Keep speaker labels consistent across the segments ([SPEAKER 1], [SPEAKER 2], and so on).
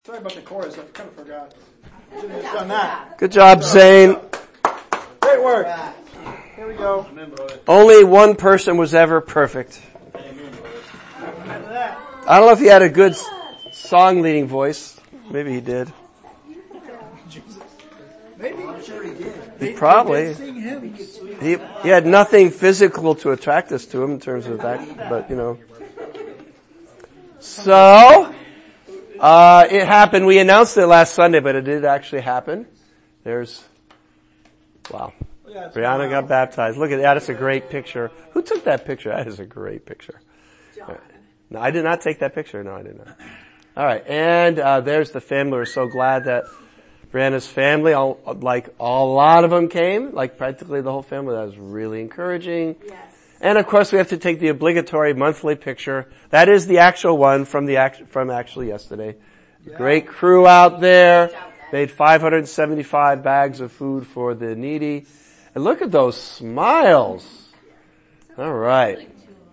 [SPEAKER 1] Sorry about the chorus. I kind of forgot. Should have done that.
[SPEAKER 2] Good job, Zane.
[SPEAKER 1] Great work. Here we go.
[SPEAKER 2] Only one person was ever perfect. I don't know if he had a good song leading voice. Maybe he did.
[SPEAKER 1] Maybe. I'm sure he did.
[SPEAKER 2] He probably. He had nothing physical to attract us to him in terms of that, but you know. So, it happened. We announced it last Sunday, but it did actually happen. Wow. Brianna got baptized. Look at that. That's a great picture. Who took that picture? That is a great picture.
[SPEAKER 3] John.
[SPEAKER 2] No, I did not take that picture. No, I did not. All right. And, there's the family. We're so glad that Brianna's family, a lot of them came, like practically the whole family. That was really encouraging.
[SPEAKER 3] Yes.
[SPEAKER 2] And of course we have to take the obligatory monthly picture. That is the actual one from actually yesterday. Yeah. Great crew out there. Made 575 bags of food for the needy. And look at those smiles. All right.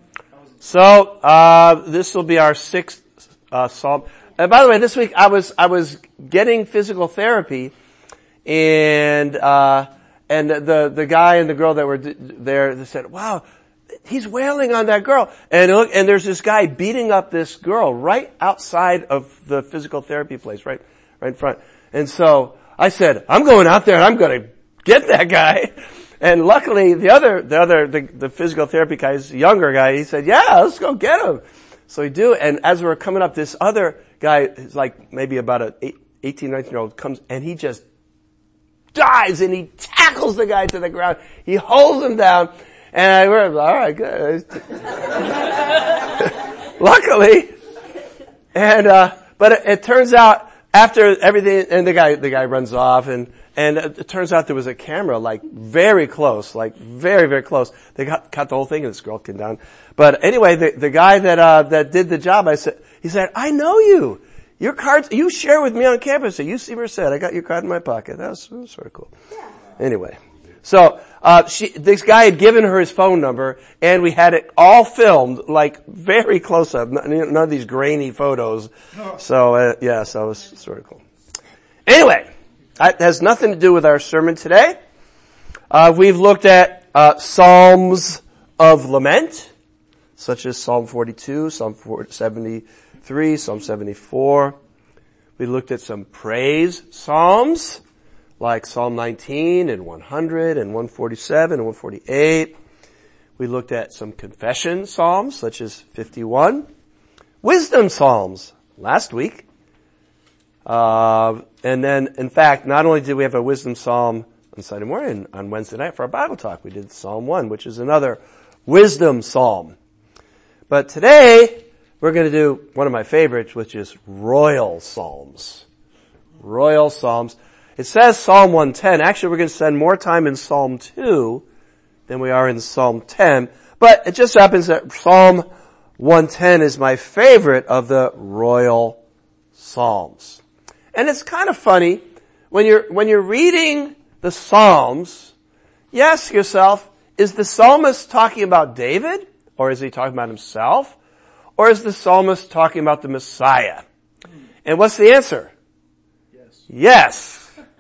[SPEAKER 2] So, this will be our sixth, psalm. And by the way, this week I was getting physical therapy and the guy and the girl that were there, they said, wow, he's wailing on that girl. And look, and there's this guy beating up this girl right outside of the physical therapy place, right in front. And so I said, I'm going out there and I'm going to get that guy. And luckily the physical therapy guy is a younger guy. He said, yeah, let's go get him. So we do. And as we're coming up, this other guy is like maybe about an 18, 19-year-old comes and he just dives and he tackles the guy to the ground. He holds him down. And we're all right, good. Luckily. And, but it turns out after everything, and the guy runs off and it turns out there was a camera like very close, like very, very close. They got the whole thing and this girl came down. But anyway, the guy that did the job, he said, I know you. Your cards, you share with me on campus. So you see where said, I got your card in my pocket. That was sort of cool. Yeah. Anyway. So, this guy had given her his phone number and we had it all filmed, like very close up. None of these grainy photos. So, so it was sort of cool. Anyway, that has nothing to do with our sermon today. We've looked at, Psalms of Lament, such as Psalm 42, Psalm 73, Psalm 74. We looked at some praise Psalms, like Psalm 19 and 100 and 147 and 148. We looked at some confession Psalms, such as 51. Wisdom Psalms, last week. And then, in fact, not only did we have a wisdom Psalm on Sunday morning, on Wednesday night for our Bible talk, we did Psalm 1, which is another wisdom Psalm. But today, we're going to do one of my favorites, which is Royal Psalms. Royal Psalms. It says Psalm 110. Actually, we're going to spend more time in Psalm 2 than we are in Psalm 10. But it just happens that Psalm 110 is my favorite of the Royal Psalms. And it's kind of funny, when you're reading the Psalms, you ask yourself, is the psalmist talking about David? Or is he talking about himself? Or is the psalmist talking about the Messiah? And what's the answer? Yes.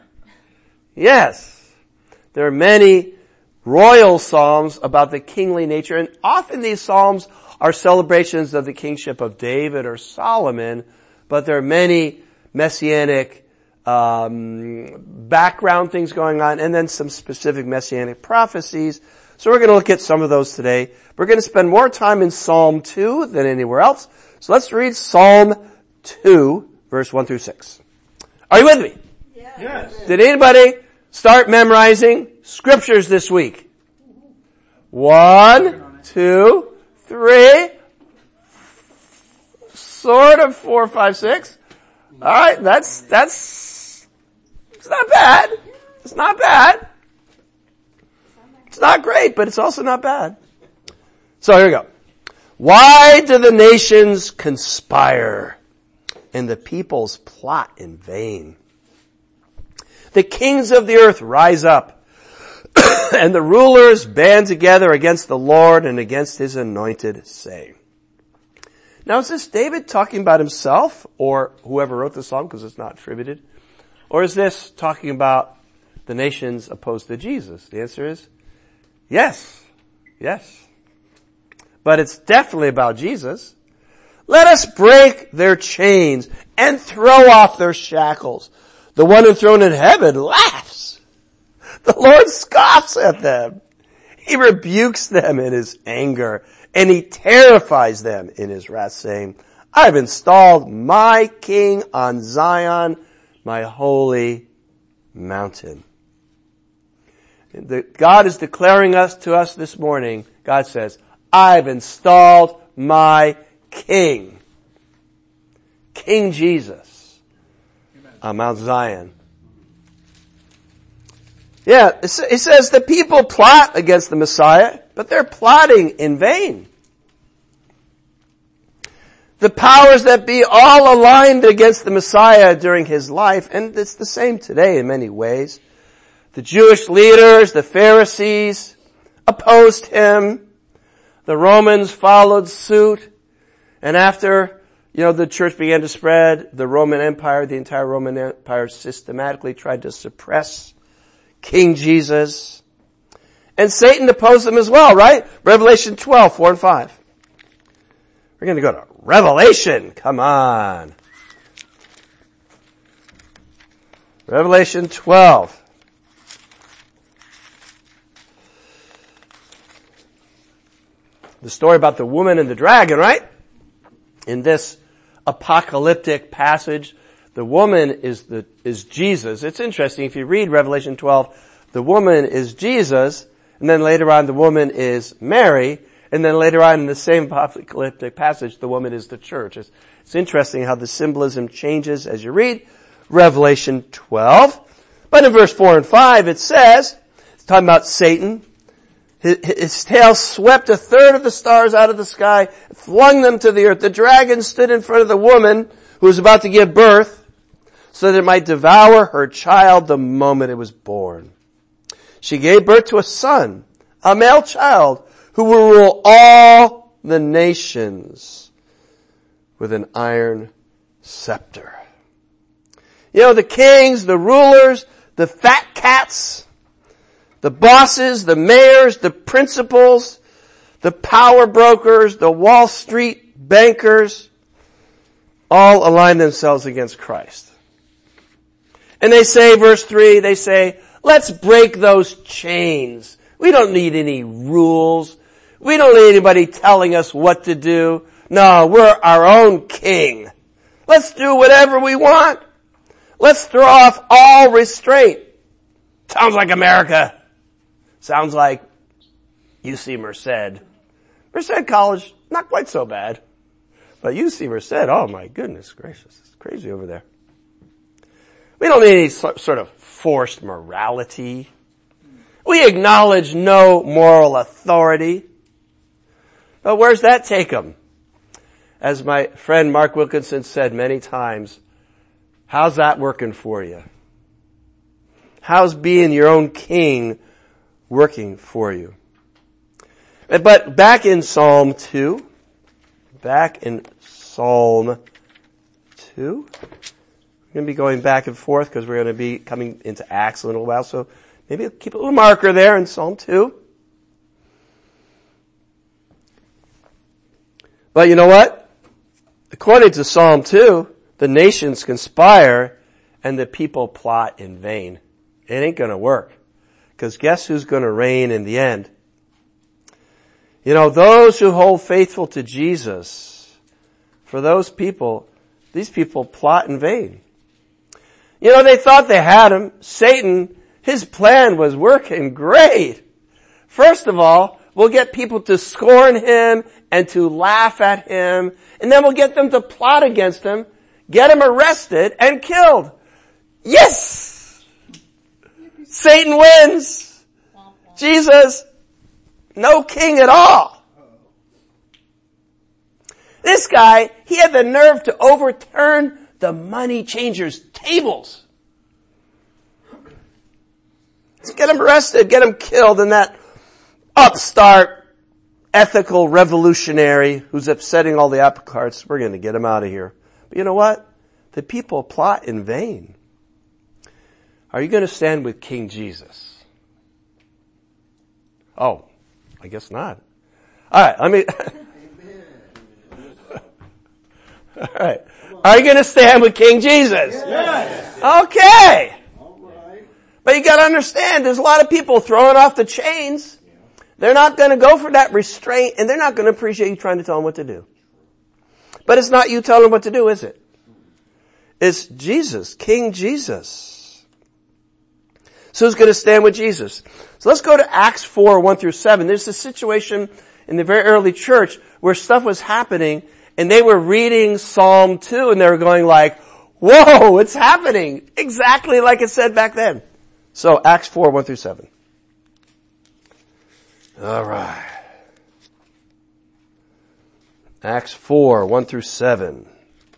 [SPEAKER 2] Yes. There are many royal psalms about the kingly nature, and often these psalms are celebrations of the kingship of David or Solomon, but there are many messianic background things going on, and then some specific messianic prophecies. So we're going to look at some of those today. We're going to spend more time in Psalm 2 than anywhere else. So let's read Psalm 2, verse 1 through 6. Are you with me?
[SPEAKER 1] Yes.
[SPEAKER 2] Did anybody start memorizing scriptures this week? 1, 2, 3, sort of 4, 5, 6. All right, that's it's not bad. It's not bad. It's not great, but it's also not bad. So here we go. Why do the nations conspire and the peoples plot in vain? The kings of the earth rise up, and the rulers band together against the Lord and against his anointed, saying, Now, is this David talking about himself or whoever wrote the psalm, because it's not attributed? Or is this talking about the nations opposed to Jesus? The answer is yes. Yes. But it's definitely about Jesus. Let us break their chains and throw off their shackles. The one enthroned in heaven laughs. The Lord scoffs at them. He rebukes them in his anger, and he terrifies them in his wrath, saying, I've installed my king on Zion, my holy mountain. God is declaring to us this morning, God says, I've installed my king. King Jesus. On Mount Zion. Yeah, it says the people plot against the Messiah, but they're plotting in vain. The powers that be all aligned against the Messiah during his life, and it's the same today in many ways. The Jewish leaders, the Pharisees, opposed him. The Romans followed suit. And after, the church began to spread, the Roman Empire, the entire Roman Empire systematically tried to suppress King Jesus. And Satan opposed them as well, right? Revelation 12, 4 and 5. We're going to go to Revelation. Come on. Revelation 12. The story about the woman and the dragon, right? In this apocalyptic passage, the woman is Jesus. It's interesting. If you read Revelation 12, the woman is Jesus, and then later on the woman is Mary, and then later on in the same apocalyptic passage, the woman is the church. It's interesting how the symbolism changes as you read Revelation 12. But in verse 4 and 5 it says, it's talking about Satan. His tail swept a third of the stars out of the sky, flung them to the earth. The dragon stood in front of the woman who was about to give birth so that it might devour her child the moment it was born. She gave birth to a son, a male child, who will rule all the nations with an iron scepter. The kings, the rulers, the fat cats, the bosses, the mayors, the principals, the power brokers, the Wall Street bankers, all align themselves against Christ. And they say, verse 3, they say, let's break those chains. We don't need any rules. We don't need anybody telling us what to do. No, we're our own king. Let's do whatever we want. Let's throw off all restraint. Sounds like America. Sounds like UC Merced. Merced College, not quite so bad. But UC Merced, oh my goodness gracious, it's crazy over there. We don't need any sort of forced morality. We acknowledge no moral authority. But where's that take them? As my friend Mark Wilkinson said many times, how's that working for you? How's being your own king working for you? But back in Psalm 2, we're going to be going back and forth because we're going to be coming into Acts in a little while, so maybe I'll keep a little marker there in Psalm 2. But you know what? According to Psalm 2, the nations conspire and the people plot in vain. It ain't going to work. Because guess who's going to reign in the end? Those who hold faithful to Jesus, for those people, these people plot in vain. They thought they had him. Satan, his plan was working great. First of all, we'll get people to scorn him and to laugh at him, and then we'll get them to plot against him, get him arrested and killed. Yes! Satan wins. Jesus, no king at all. This guy, he had the nerve to overturn the money changers' tables. Let's get him arrested, get him killed, and that upstart ethical revolutionary who's upsetting all the apple carts. We're going to get him out of here. But you know what? The people plot in vain. Are you going to stand with King Jesus? Oh, I guess not. All right, let me... All right. Are you going to stand with King Jesus?
[SPEAKER 1] Yes.
[SPEAKER 2] Okay.
[SPEAKER 1] All right.
[SPEAKER 2] But you got to understand, there's a lot of people throwing off the chains. They're not going to go for that restraint, and they're not going to appreciate you trying to tell them what to do. But it's not you telling them what to do, is it? It's Jesus, King Jesus. So who's going to stand with Jesus? So let's go to Acts 4, 1 through 7. There's a situation in the very early church where stuff was happening, and they were reading Psalm 2, and they were going like, whoa, it's happening exactly like it said back then. So Acts 4, 1 through 7. All right. Acts 4, 1 through 7.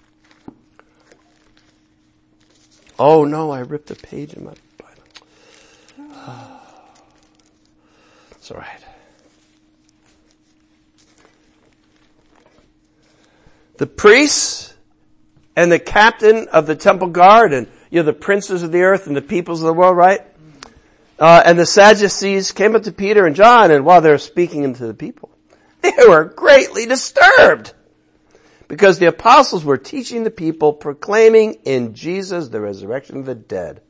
[SPEAKER 2] Oh no, I ripped a page in my Bible. It's all right. The priests and the captain of the temple guard and, the princes of the earth and the peoples of the world, right? And the Sadducees came up to Peter and John, and while they were speaking to the people, they were greatly disturbed because the apostles were teaching the people, proclaiming in Jesus the resurrection of the dead.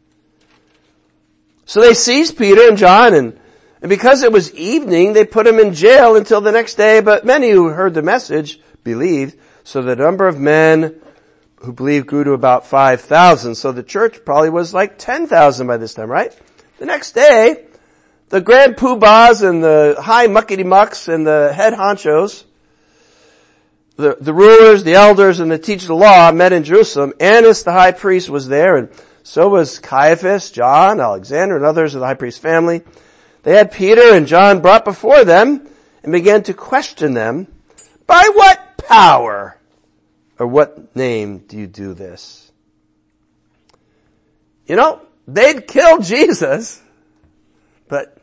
[SPEAKER 2] So they seized Peter and John, and because it was evening, they put them in jail until the next day, but many who heard the message believed, so the number of men who believed grew to about 5,000. So the church probably was like 10,000 by this time, right? The next day, the grand poobahs and the high muckety-mucks and the head honchos, the rulers, the elders, and the teachers of the law met in Jerusalem. Annas the high priest was there, and so was Caiaphas, John, Alexander, and others of the high priest's family. They had Peter and John brought before them and began to question them. By what power or what name do you do this? They'd killed Jesus, but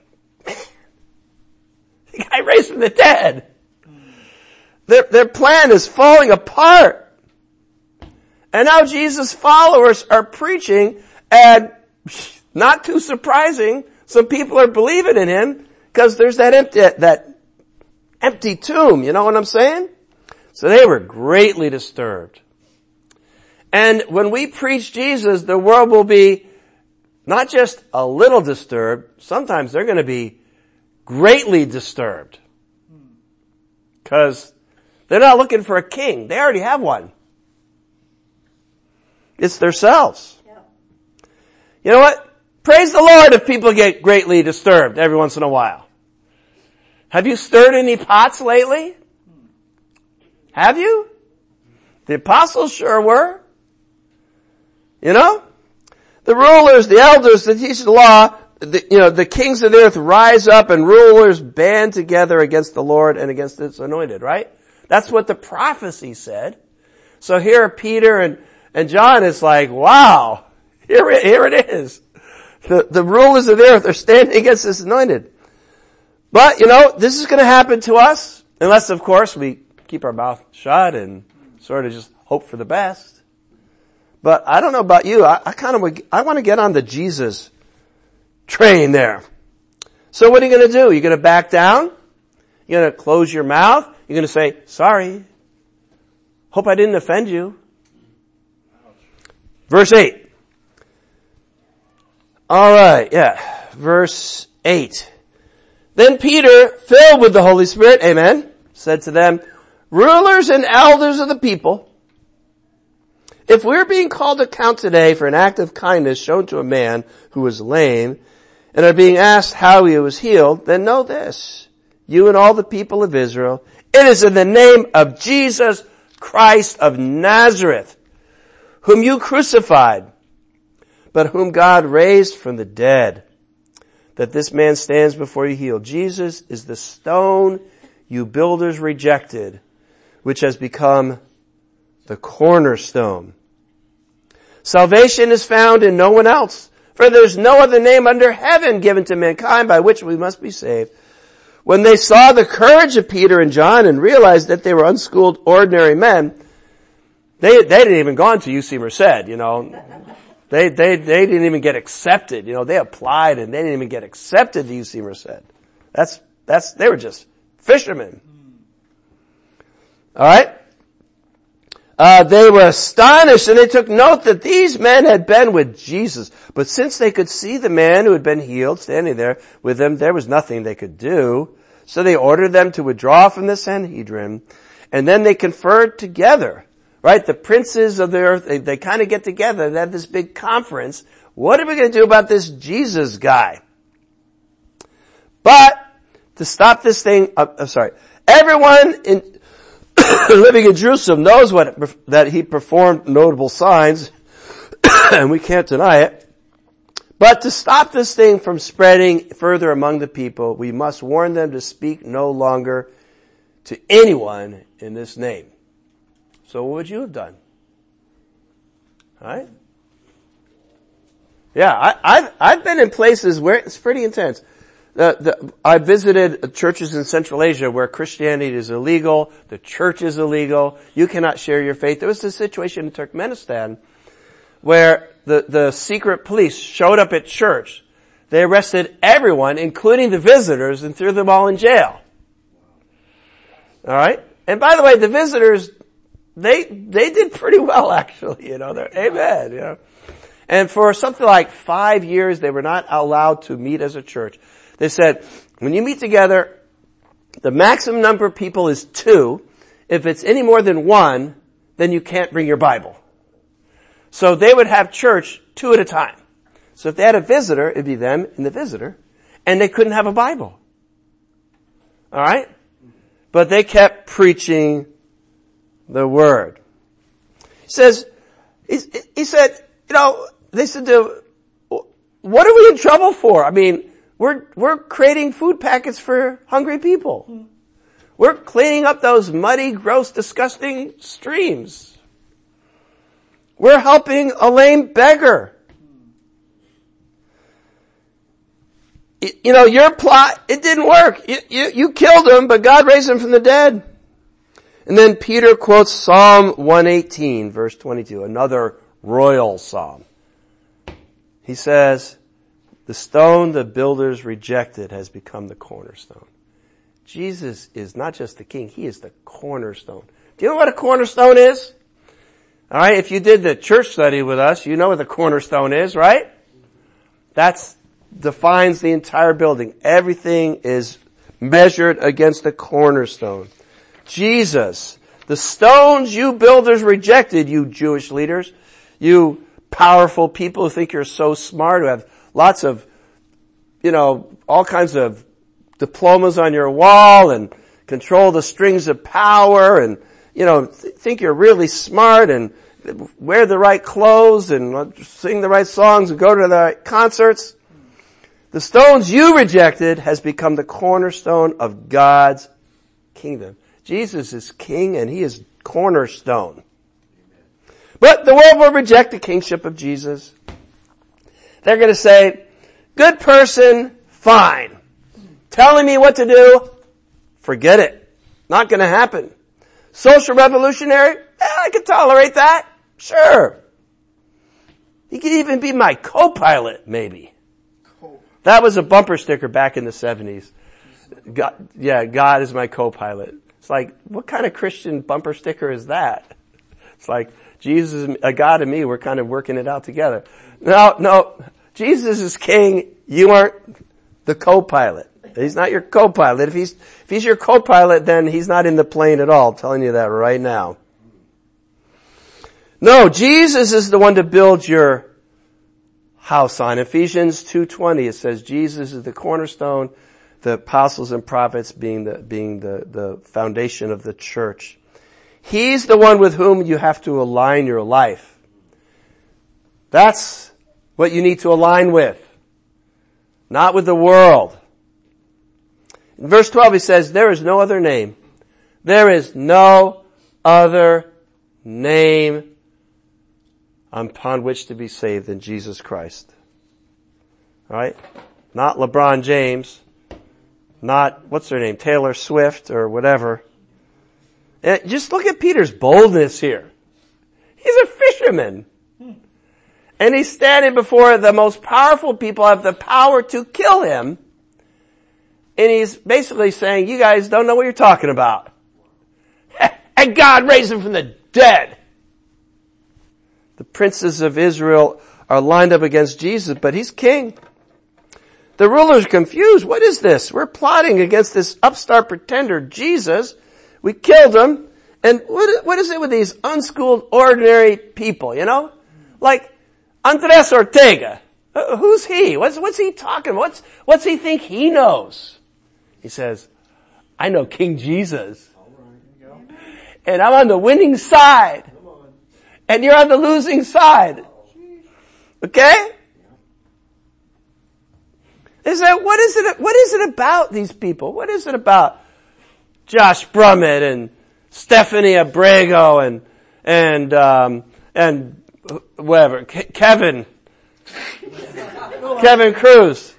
[SPEAKER 2] the guy raised from the dead. Their plan is falling apart. And now Jesus' followers are preaching, and not too surprising, some people are believing in him because there's that empty tomb, you know what I'm saying? So they were greatly disturbed. And when we preach Jesus, the world will be not just a little disturbed, sometimes they're going to be greatly disturbed. Because they're not looking for a king. They already have one. It's themselves. Yep. You know what? Praise the Lord if people get greatly disturbed every once in a while. Have you stirred any pots lately? Have you? The apostles sure were. The rulers, the elders, the teachers of the law, the kings of the earth rise up and rulers band together against the Lord and against his anointed, right? That's what the prophecy said. So here Peter and John is like, wow, here it is. The rulers of the earth are standing against this anointed. But, this is going to happen to us unless, of course, we keep our mouth shut and sort of just hope for the best. But I don't know about you. I want to get on the Jesus train there. So what are you going to do? You're going to back down? You're going to close your mouth? You're going to say, sorry. Hope I didn't offend you. Verse 8. All right, yeah. Verse 8. Then Peter, filled with the Holy Spirit, amen, said to them, rulers and elders of the people, if we're being called to account today for an act of kindness shown to a man who was lame and are being asked how he was healed, then know this, you and all the people of Israel, it is in the name of Jesus Christ of Nazareth, whom you crucified, but whom God raised from the dead, that this man stands before you healed. Jesus is the stone you builders rejected, which has become the cornerstone. Salvation is found in no one else, for there's no other name under heaven given to mankind by which we must be saved. When they saw the courage of Peter and John and realized that they were unschooled, ordinary men, they didn't even go to UC Merced, you know. They didn't even get accepted, you know. They applied and they didn't even get accepted to UC Merced. They were just fishermen. Alright? They were astonished and they took note that these men had been with Jesus. But since they could see the man who had been healed standing there with them, there was nothing they could do. So they ordered them to withdraw from the Sanhedrin. And then they conferred together. Right? The princes of the earth, they kind of get together. They have this big conference. What are we going to do about this Jesus guy? But to stop this thing, everyone living in Jerusalem knows that he performed notable signs, and we can't deny it. But to stop this thing from spreading further among the people, we must warn them to speak no longer to anyone in this name. So what would you have done? Right? Yeah, I've been in places where it's pretty intense. I visited churches in Central Asia where Christianity is illegal, the church is illegal, you cannot share your faith. There was a situation in Turkmenistan where the secret police showed up at church. They arrested everyone, including the visitors, and threw them all in jail. Alright? And by the way, the visitors, they did pretty well actually, you know, amen, you know. And for something like 5 years, they were not allowed to meet as a church. They said, when you meet together, the maximum number of people is 2. If it's any more than 1, then you can't bring your Bible. So they would have church 2 at a time. So if they had a visitor, it'd be them and the visitor, and they couldn't have a Bible. Alright? But they kept preaching the Word. He said, you know, they said, what are we in trouble for? I mean, we're creating food packets for hungry people. We're cleaning up those muddy, gross, disgusting streams. We're helping a lame beggar. You know, your plot, it didn't work. You killed him, but God raised him from the dead. And then Peter quotes Psalm 118, verse 22, another royal psalm. He says, the stone the builders rejected has become the cornerstone. Jesus is not just the king, he is the cornerstone. Do you know what a cornerstone is? Alright, if you did the church study with us, you know what the cornerstone is, right? That defines the entire building. Everything is measured against the cornerstone. Jesus, the stones you builders rejected, you Jewish leaders, you powerful people who think you're so smart, who have lots of, you know, all kinds of diplomas on your wall and control the strings of power and, you know, think you're really smart and wear the right clothes and sing the right songs and go to the right concerts. The stones you rejected has become the cornerstone of God's kingdom. Jesus is king and he is cornerstone. But the world will reject the kingship of Jesus. They're going to say, good person, fine. Telling me what to do, forget it. Not going to happen. Social revolutionary, I can tolerate that. Sure. He could even be my co-pilot, maybe. That was a bumper sticker back in the 70s. God is my co-pilot. It's like, what kind of Christian bumper sticker is that? It's like, Jesus, God and me, we're kind of working it out together. No, Jesus is king, you aren't the co-pilot. He's not your co-pilot. If he's your co-pilot, then he's not in the plane at all. I'm telling you that right now. No, Jesus is the one to build your house on. Ephesians 2:20, it says Jesus is the cornerstone, the apostles and prophets being the foundation of the church. He's the one with whom you have to align your life. That's what you need to align with. Not with the world. In verse 12 he says, there is no other name. There is no other name upon which to be saved than Jesus Christ. Alright? Not LeBron James. not, what's her name, Taylor Swift or whatever. And just look at Peter's boldness here. He's a fisherman. And he's standing before the most powerful people who have the power to kill him. And he's basically saying, you guys don't know what you're talking about. And God raised him from the dead. The princes of Israel are lined up against Jesus, but he's king. The rulers are confused. What is this? We're plotting against this upstart pretender, Jesus. We killed him. And what is it with these unschooled, ordinary people, you know? Like Andres Ortega. Who's he? What's he talking about? What's he think he knows? He says, I know King Jesus. And I'm on the winning side. And you're on the losing side. Okay? What is it about these people? What is it about Josh Brummett and Stephanie Abrego and whatever, Kevin Cruz?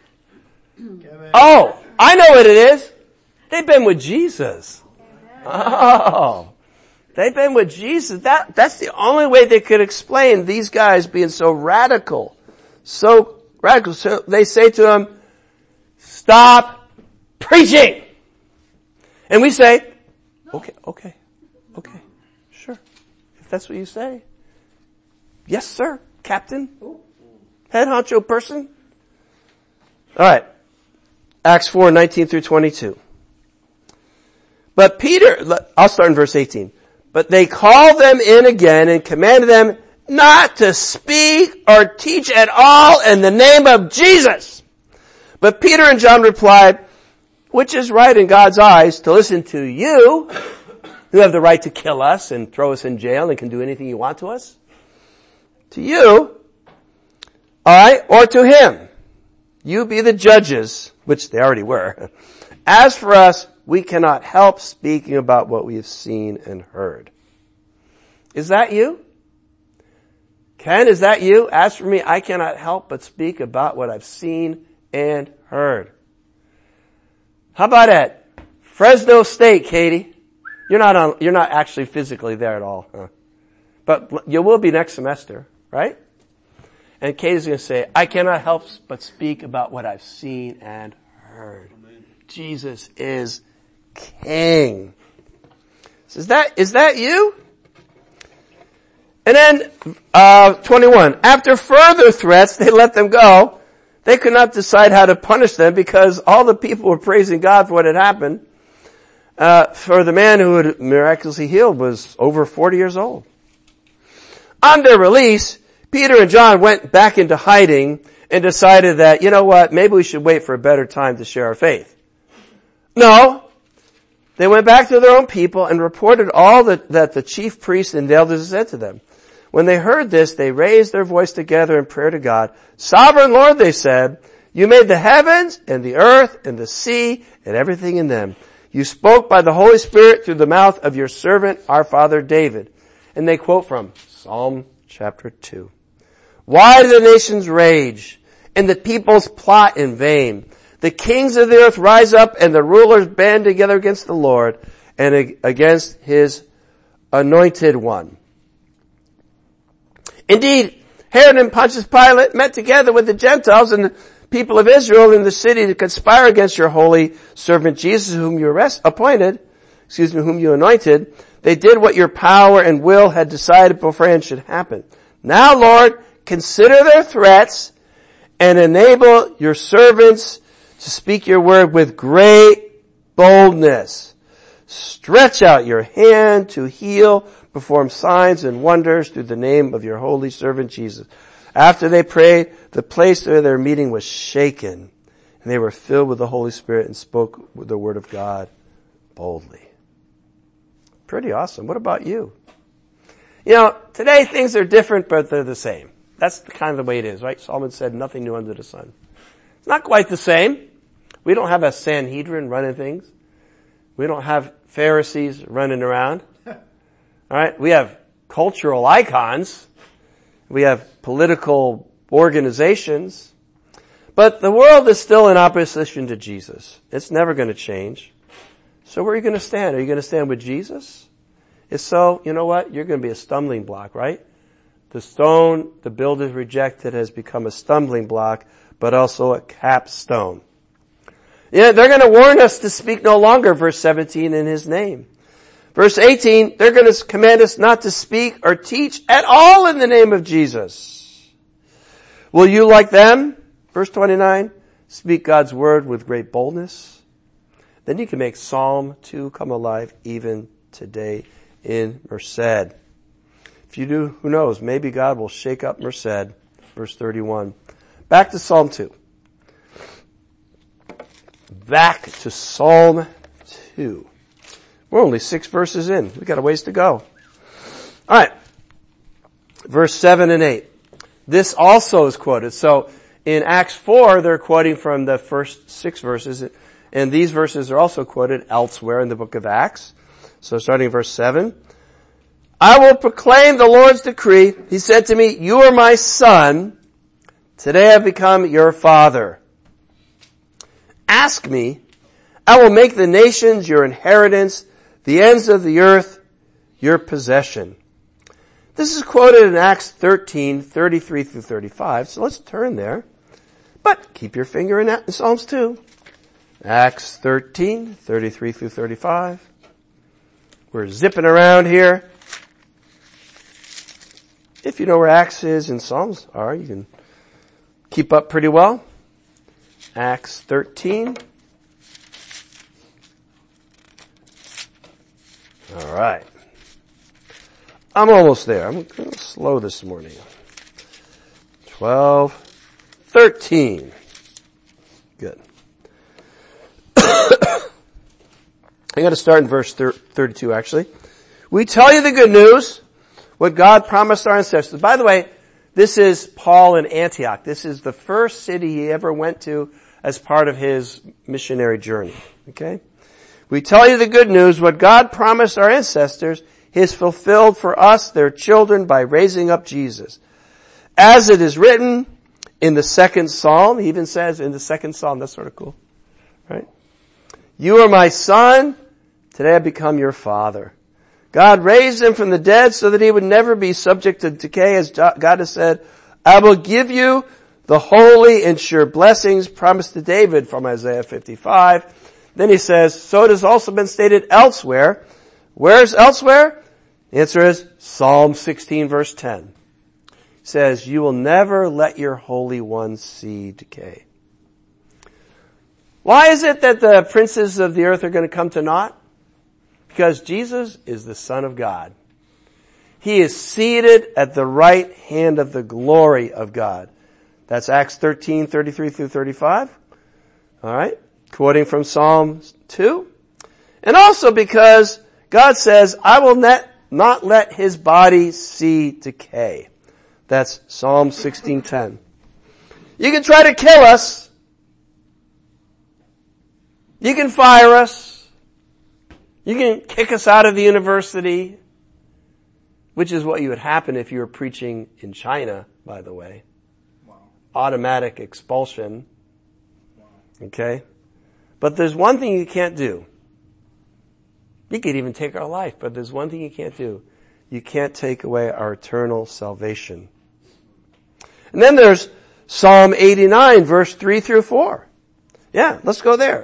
[SPEAKER 2] Oh, I know what it is. They've been with Jesus. Oh. They've been with Jesus. That's the only way they could explain these guys being so radical. So radical. So they say to him, stop preaching. And we say, okay, sure. If that's what you say. Yes, sir, Captain. Head honcho person. Alright. Acts 4:19 through 22. But Peter, I'll start in verse 18. But they called them in again and commanded them not to speak or teach at all in the name of Jesus. But Peter and John replied, which is right in God's eyes, to listen to you, who have the right to kill us and throw us in jail and can do anything you want to us? To you, alright, or to him? You be the judges, which they already were. As for us, we cannot help speaking about what we have seen and heard. Is that you? Ken, is that you? As for me, I cannot help but speak about what I've seen and heard. How about at Fresno State, Katie? You're not actually physically there at all, huh? But you will be next semester, right? And Katie's going to say, I cannot help but speak about what I've seen and heard. Amen. Jesus is King. So is that you? And then, 21. After further threats, they let them go. They could not decide how to punish them because all the people were praising God for what had happened. For the man who had miraculously healed was over 40 years old. On their release, Peter and John went back into hiding and decided that, you know what, maybe we should wait for a better time to share our faith. No. They went back to their own people and reported all that the chief priests and the elders said to them. When they heard this, they raised their voice together in prayer to God. Sovereign Lord, they said, you made the heavens and the earth and the sea and everything in them. You spoke by the Holy Spirit through the mouth of your servant, our father David. And they quote from Psalm chapter 2. Why do the nations rage and the peoples plot in vain? The kings of the earth rise up and the rulers band together against the Lord and against his anointed one. Indeed, Herod and Pontius Pilate met together with the Gentiles and the people of Israel in the city to conspire against your holy servant Jesus, whom you whom you anointed. They did what your power and will had decided beforehand should happen. Now, Lord, consider their threats and enable your servants to speak your word with great boldness. Stretch out your hand to heal, perform signs and wonders through the name of your holy servant Jesus. After they prayed, the place where their meeting was shaken, and they were filled with the Holy Spirit and spoke with the word of God boldly. Pretty awesome. What about you? You know, today things are different, but they're the same. That's kind of the way it is, right? Solomon said nothing new under the sun. It's not quite the same. We don't have a Sanhedrin running things. We don't have Pharisees running around. All right? We have cultural icons. We have political organizations. But the world is still in opposition to Jesus. It's never going to change. So where are you going to stand? Are you going to stand with Jesus? If so, you know what? You're going to be a stumbling block, right? The stone the builders rejected has become a stumbling block, but also a capstone. Yeah, they're going to warn us to speak no longer, verse 17, in his name. Verse 18, they're going to command us not to speak or teach at all in the name of Jesus. Will you, like them, verse 29, speak God's word with great boldness? Then you can make Psalm 2 come alive even today in Merced. If you do, who knows, maybe God will shake up Merced. Verse 31. Back to Psalm 2. Back to Psalm 2. We're only 6 verses in. We've got a ways to go. Alright. Verse 7 and 8. This also is quoted. So in Acts 4, they're quoting from the first 6 verses. And these verses are also quoted elsewhere in the book of Acts. So starting in verse 7. I will proclaim the Lord's decree. He said to me, you are my son. Today I have become your father. Ask me. I will make the nations your inheritance, the ends of the earth your possession. This is quoted in Acts 13, 33 through 35. So let's turn there. But keep your finger in Psalms 2. Acts 13, 33 through 35. We're zipping around here. If you know where Acts is and Psalms are, you can keep up pretty well. Acts 13. All right. I'm almost there. I'm going to slow this morning. 12, 13. Good. I got to start in verse 32 actually. We tell you the good news, what God promised our ancestors. By the way, this is Paul in Antioch. This is the first city he ever went to as part of his missionary journey. Okay? We tell you the good news, what God promised our ancestors, he has fulfilled for us, their children, by raising up Jesus. As it is written in the second Psalm, he even says in the second Psalm, that's sort of cool, right? You are my son, today I become your father. God raised him from the dead so that he would never be subject to decay, as God has said, I will give you the holy and sure blessings promised to David from Isaiah 55. Then he says, so it has also been stated elsewhere. Where's elsewhere? The answer is Psalm 16 verse 10. It says, you will never let your Holy One see decay. Why is it that the princes of the earth are going to come to naught? Because Jesus is the Son of God. He is seated at the right hand of the glory of God. That's Acts 13, 33 through 35. All right. Quoting from Psalm 2. And also because God says, I will not let his body see decay. That's Psalm 16:10. You can try to kill us. You can fire us. You can kick us out of the university, which is what would happen if you were preaching in China, by the way.
[SPEAKER 1] Wow.
[SPEAKER 2] Automatic expulsion.
[SPEAKER 1] Wow.
[SPEAKER 2] Okay? But there's one thing you can't do. You could even take our life, but there's one thing you can't do. You can't take away our eternal salvation. And then there's Psalm 89, verse 3 through 4. Yeah, let's go there.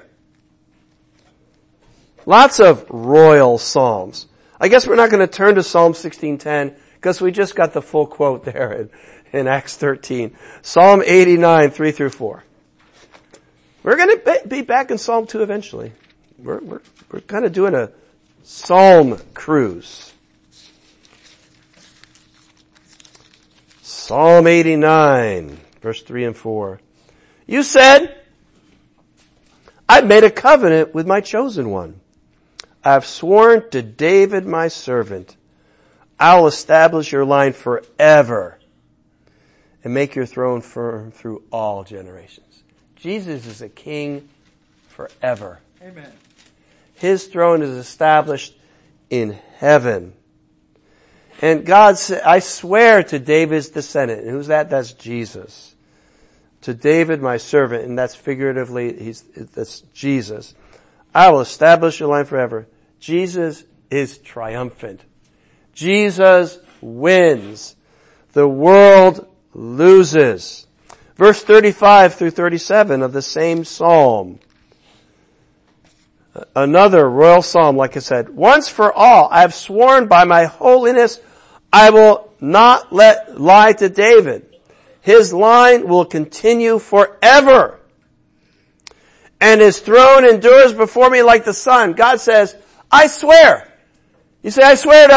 [SPEAKER 2] Lots of royal psalms. I guess we're not going to turn to Psalm 16:10 because we just got the full quote there in Acts 13. Psalm 89, 3 through 4. We're going to be back in Psalm 2 eventually. We're kind of doing a psalm cruise. Psalm 89, verse 3 and 4. You said, I've made a covenant with my chosen one. I've sworn to David my servant, I'll establish your line forever and make your throne firm through all generations. Jesus is a king forever.
[SPEAKER 1] Amen.
[SPEAKER 2] His throne is established in heaven. And God said, I swear to David's descendant. And who's that? That's Jesus. to David my servant, and that's figuratively, that's Jesus. I will establish your line forever. Jesus is triumphant. Jesus wins. The world loses. Verse 35 through 37 of the same psalm. Another royal psalm, like I said. Once for all, I have sworn by my holiness, I will not lie to David. His line will continue forever. And his throne endures before me like the sun. God says, I swear. You say, I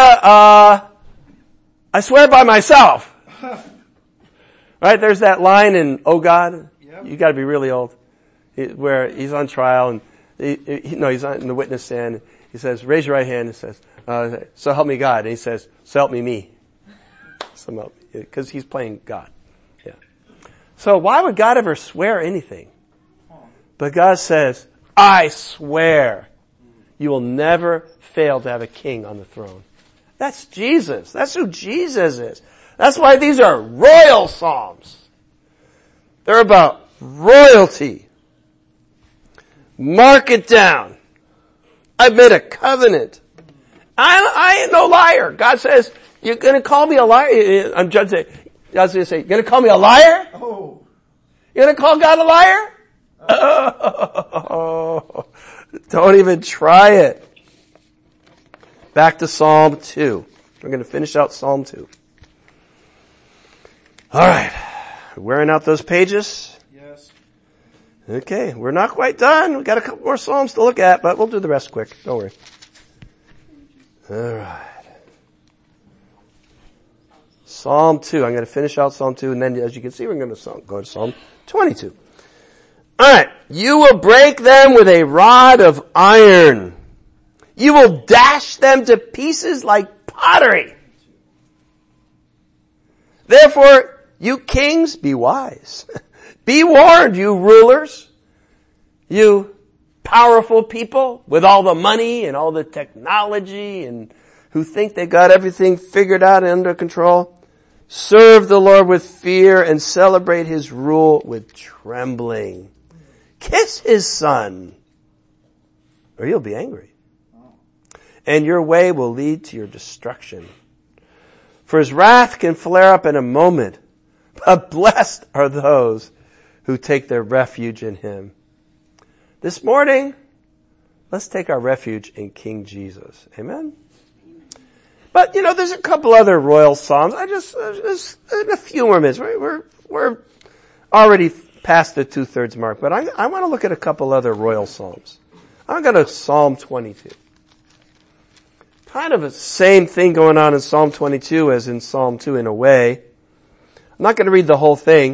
[SPEAKER 2] swear by myself. Right? There's that line in Oh God. Yep. You gotta be really old. Where he's on trial and he's on the witness stand. He says, raise your right hand. He says, so help me God. And he says, so help me. Because he's playing God. Yeah. So why would God ever swear anything? But God says, I swear you will never fail to have a king on the throne. That's Jesus. That's who Jesus is. That's why these are royal psalms. They're about royalty. Mark it down. I've made a covenant. I ain't no liar. God says, you're gonna call me a liar? I'm God's gonna say, you're gonna call me a liar?
[SPEAKER 1] Oh.
[SPEAKER 2] You're gonna call God a liar? Oh, don't even try it. Back to Psalm 2. We're gonna finish out Psalm 2. Alright. Wearing out those pages?
[SPEAKER 1] Yes.
[SPEAKER 2] Okay, we're not quite done. We've got a couple more Psalms to look at, but we'll do the rest quick. Don't worry. Alright. Psalm 2. I'm going to finish out Psalm 2, and then as you can see, we're going to go to Psalm 22. Alright. You will break them with a rod of iron. You will dash them to pieces like pottery. Therefore, you kings, be wise. Be warned, you rulers. You powerful people with all the money and all the technology and who think they got everything figured out and under control. Serve the Lord with fear and celebrate his rule with trembling. Kiss his son, or he'll be angry. And your way will lead to your destruction. For his wrath can flare up in a moment, but blessed are those who take their refuge in him. This morning, let's take our refuge in King Jesus. Amen? But, there's a couple other royal psalms. Just in a few more minutes. We're already past the 2/3 mark, but I want to look at a couple other royal psalms. I'm going to Psalm 22. Kind of the same thing going on in Psalm 22 as in Psalm 2 in a way. I'm not going to read the whole thing.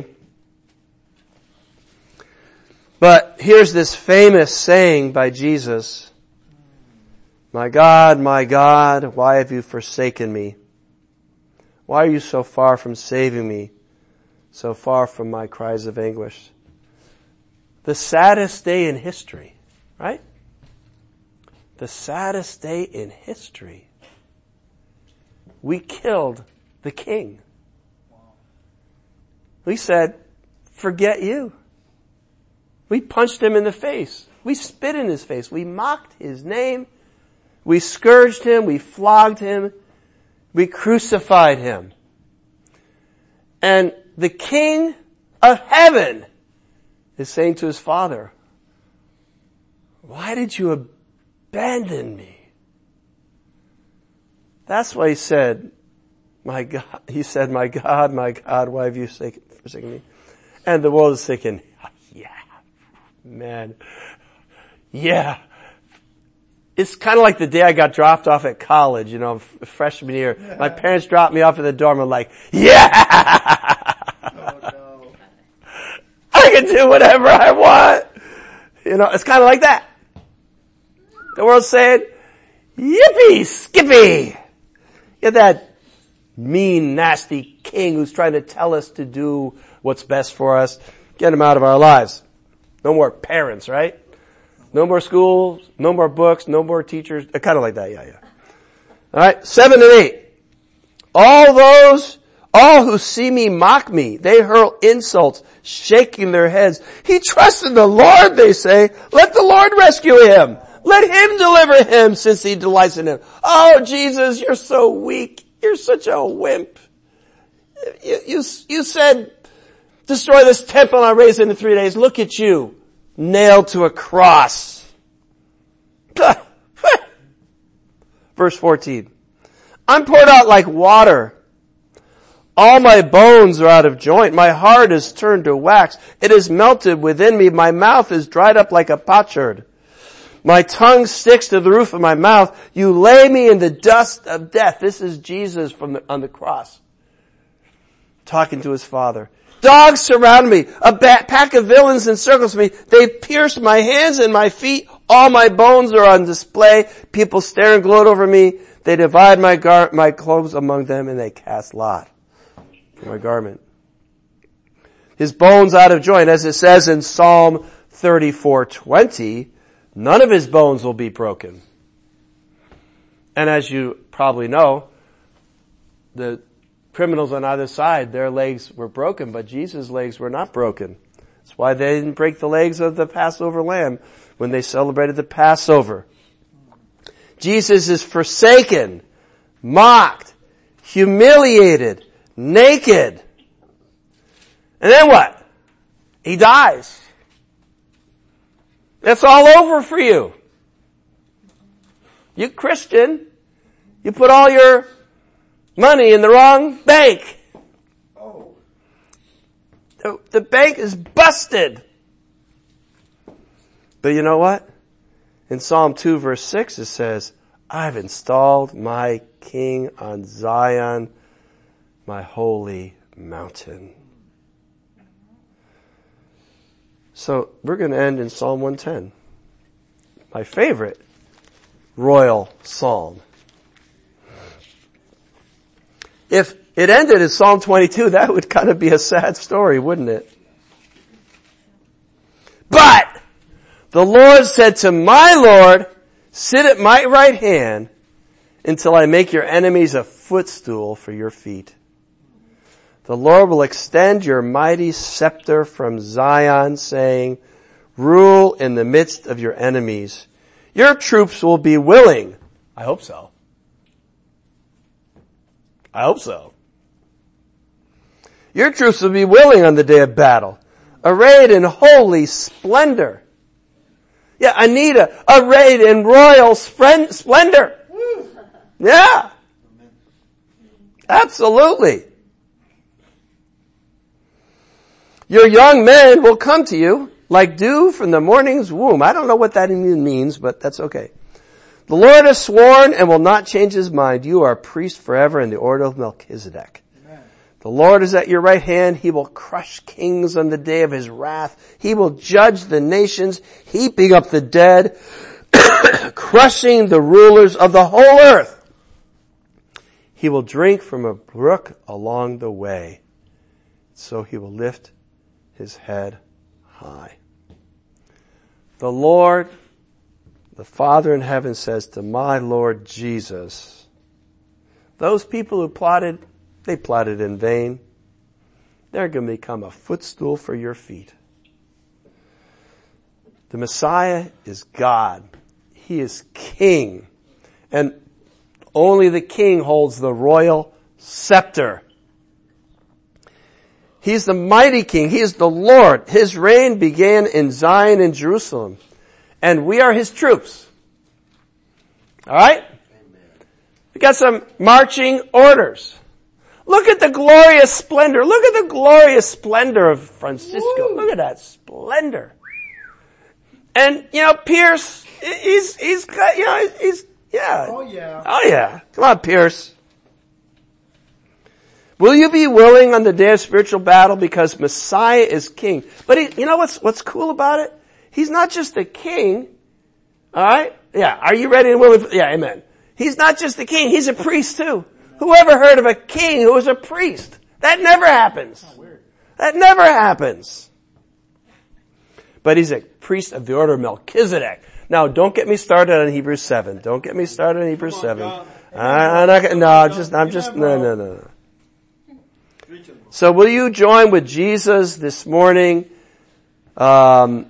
[SPEAKER 2] But here's this famous saying by Jesus. My God, why have you forsaken me? Why are you so far from saving me? So far from my cries of anguish. The saddest day in history, right? The saddest day in history. We killed the king. We said, forget you. We punched him in the face. We spit in his face. We mocked his name. We scourged him. We flogged him. We crucified him. And the King of heaven is saying to his Father, why did you abandon me? That's why he said, my God, my God, why have you forsaken me? And the world is thinking, yeah, man, yeah. It's kind of like the day I got dropped off at college, freshman year. Yeah. My parents dropped me off at the dorm and like, yeah! Oh, no. I can do whatever I want. It's kind of like that. The world's saying, yippee, skippy. Get that mean, nasty king who's trying to tell us to do what's best for us. Get him out of our lives. No more parents, right? No more schools, no more books, no more teachers. Kind of like that, yeah. Alright, 7 and 8. All All who see me mock me. They hurl insults, shaking their heads. He trusts in the Lord, they say. Let the Lord rescue him. Let him deliver him since he delights in him. Oh, Jesus, you're so weak. You're such a wimp. You said, destroy this temple and I'll raise it in 3 days. Look at you, nailed to a cross. Verse 14. I'm poured out like water. All my bones are out of joint. My heart is turned to wax. It is melted within me. My mouth is dried up like a potsherd. My tongue sticks to the roof of my mouth. You lay me in the dust of death. This is Jesus on the cross, talking to his Father. Dogs surround me. A pack of villains encircles me. They pierce my hands and my feet. All my bones are on display. People stare and gloat over me. They divide my clothes among them and they cast lot for my garment. His bones out of joint, as it says in Psalm 34:20, none of his bones will be broken. And as you probably know, the criminals on either side, their legs were broken, but Jesus' legs were not broken. That's why they didn't break the legs of the Passover lamb when they celebrated the Passover. Jesus is forsaken, mocked, humiliated, naked. And then what? He dies. It's all over for you. You Christian, you put all your money in the wrong bank. Oh. The bank is busted. But you know what? In Psalm 2 verse 6 it says, I've installed my King on Zion, my holy mountain. So we're going to end in Psalm 110. My favorite royal psalm. If it ended in Psalm 22, that would kind of be a sad story, wouldn't it? But the Lord said to my Lord, sit at my right hand until I make your enemies a footstool for your feet. The Lord will extend your mighty scepter from Zion, saying, rule in the midst of your enemies. Your troops will be willing. I hope so. I hope so. Your troops will be willing on the day of battle, arrayed in holy splendor. Yeah, Anita, arrayed in royal splendor. Yeah. Absolutely. Your young men will come to you like dew from the morning's womb. I don't know what that even means, but that's okay. The Lord has sworn and will not change his mind. You are a priest forever in the order of Melchizedek. Amen. The Lord is at your right hand. He will crush kings on the day of his wrath. He will judge the nations, heaping up the dead, crushing the rulers of the whole earth. He will drink from a brook along the way. So he will lift his head high. The Lord, the Father in heaven says to my Lord Jesus, those people who plotted, they plotted in vain. They're going to become a footstool for your feet. The Messiah is God. He is King. And only the King holds the royal scepter. He's the mighty King. He is the Lord. His reign began in Zion and Jerusalem. And we are his troops. Alright? We got some marching orders. Look at the glorious splendor. Look at the glorious splendor of Francisco. Woo. Look at that splendor. And, Pierce, he's got, yeah.
[SPEAKER 1] Oh yeah.
[SPEAKER 2] Oh yeah. Come on, Pierce. Will you be willing on the day of spiritual battle because Messiah is King? But you know what's cool about it? He's not just a king. Alright? Yeah. Are you ready and willing? Yeah, amen. He's not just a king. He's a priest too. Whoever heard of a king who was a priest? That never happens. That never happens. But he's a priest of the order of Melchizedek. Now, don't get me started on Hebrews 7. Don't get me started on Hebrews 7. No. So will you join with Jesus this morning? And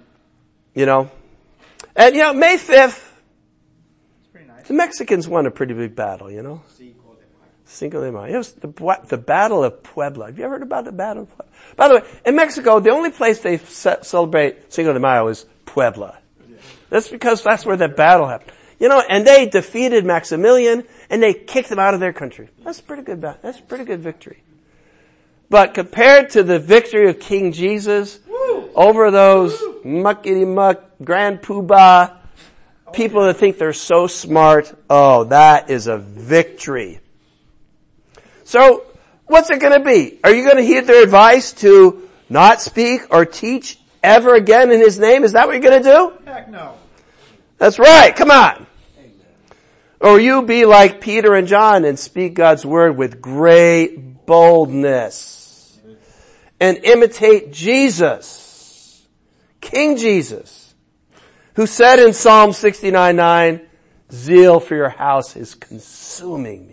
[SPEAKER 2] May 5th, the Mexicans won a pretty big battle, Cinco de Mayo. It was the Battle of Puebla. Have you ever heard about the Battle of Puebla? By the way, in Mexico, the only place they celebrate Cinco de Mayo is Puebla. That's because that's where the battle happened. And they defeated Maximilian and they kicked them out of their country. That's pretty good. That's a pretty good victory. But compared to the victory of King Jesus over those muckety-muck, grand poobah people that think they're so smart, that is a victory. So, what's it gonna be? Are you gonna heed their advice to not speak or teach ever again in His name? Is that what you're gonna do?
[SPEAKER 1] Heck no.
[SPEAKER 2] That's right, come on. Or you be like Peter and John and speak God's word with great boldness. And imitate Jesus, King Jesus, who said in Psalm 69:9, zeal for your house is consuming me.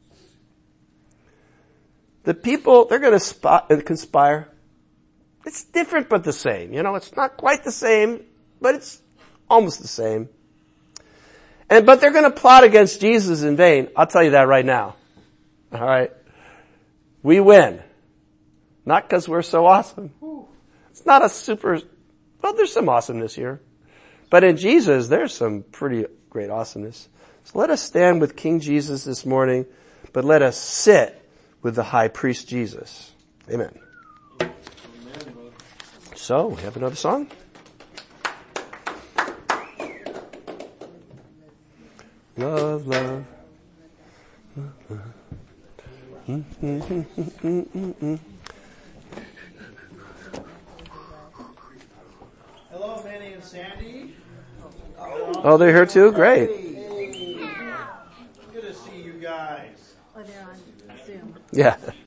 [SPEAKER 2] The people, they're going to conspire. It's different but the same. It's not quite the same, but it's almost the same. But they're going to plot against Jesus in vain. I'll tell you that right now. All right. We win. Not because we're so awesome. It's not there's some awesomeness here. But in Jesus, there's some pretty great awesomeness. So let us stand with King Jesus this morning, but let us sit with the high priest Jesus. Amen. So, we have another song. Love, love.
[SPEAKER 1] Hello, Manny and Sandy.
[SPEAKER 2] Oh, they're here too? Great.
[SPEAKER 1] Good to see you guys.
[SPEAKER 3] Oh, they're on Zoom.
[SPEAKER 2] Yeah.